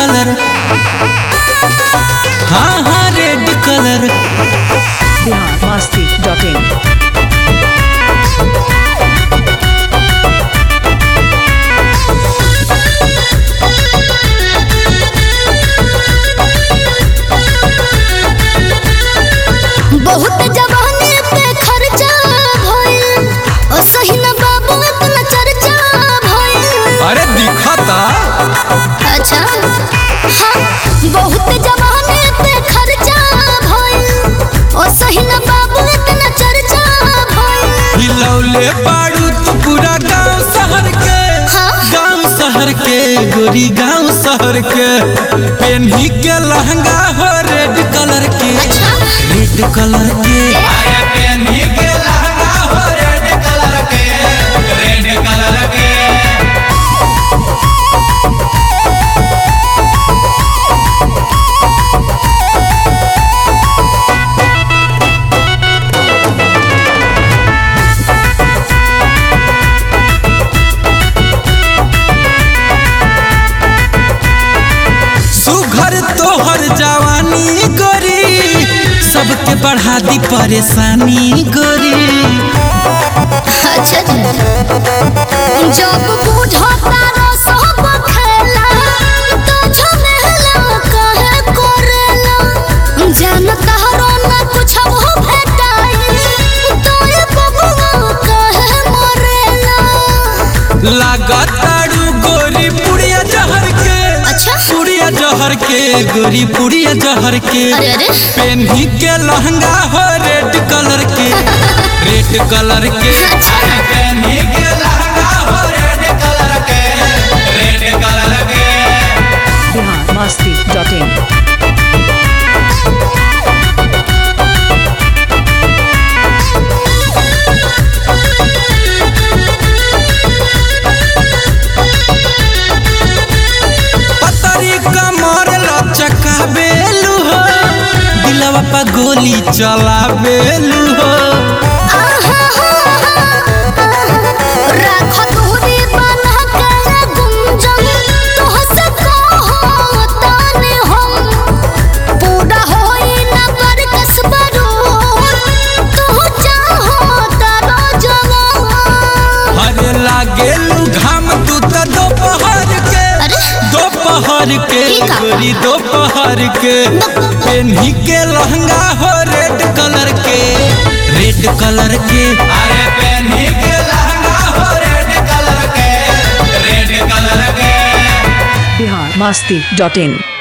Colour, हाँ हाँ red colour. biharmasti.in बहुत जवानी पे खर्चा भइल ओ सही न बाबू इतना चर्चा भइल। अरे दिखता अच्छा हाँ बहुत जवानी पे खर्चा भइल ओ सही न बाबू इतना चर्चा भइल। हिलौले बाड़ू तू पूरा गांव शहर के, गांव शहर के गोरी गांव शहर के। पेन्ही के लहंगा हो रेड कलर के, रेड कलर के। अरे पेन्ही के लहंगा हो रेड कलर के, रेड कलर के। सुघर तोहर जवानी गोरी, सबके बढ़ा दी परेशानी गोरी। अच्छा जब बूढ़ा सब खेला तो झमेला कहे करेला। जान तहरो न कुछ हो भेटाई तो ये बबुआ कहे मरेला। लागताड़ू गोरी पुड़िया जहर के, अच्छा पुड़िया जहर के गोरी पुड़िया जहर के। अरे अरे पेन्ही के लहंगा हो रेड कलर के, रेड कलर के। अरे पेन्ही के लहंगा हो रेड कलर के, रेड कलर के। biharmasti.in पतरी कमर लचका बेलू हो, दिलवा पर गोली चला बेलू हो। राख दूरी बना के गुंजन तोहसे कहो ताने हम। पूरा होई न कर कसबरो तू चाहो तारो जवान। हरे लागेलू घाम तू तो दोपहर के, दोपहर के गोरी दोपहर के। पेन्ही के लहंगा हो रेड कलर के, रेड कलर के। अरे पेन्ही के लहंगा हो रेड कलर के, रेड कलर के। biharmasti.in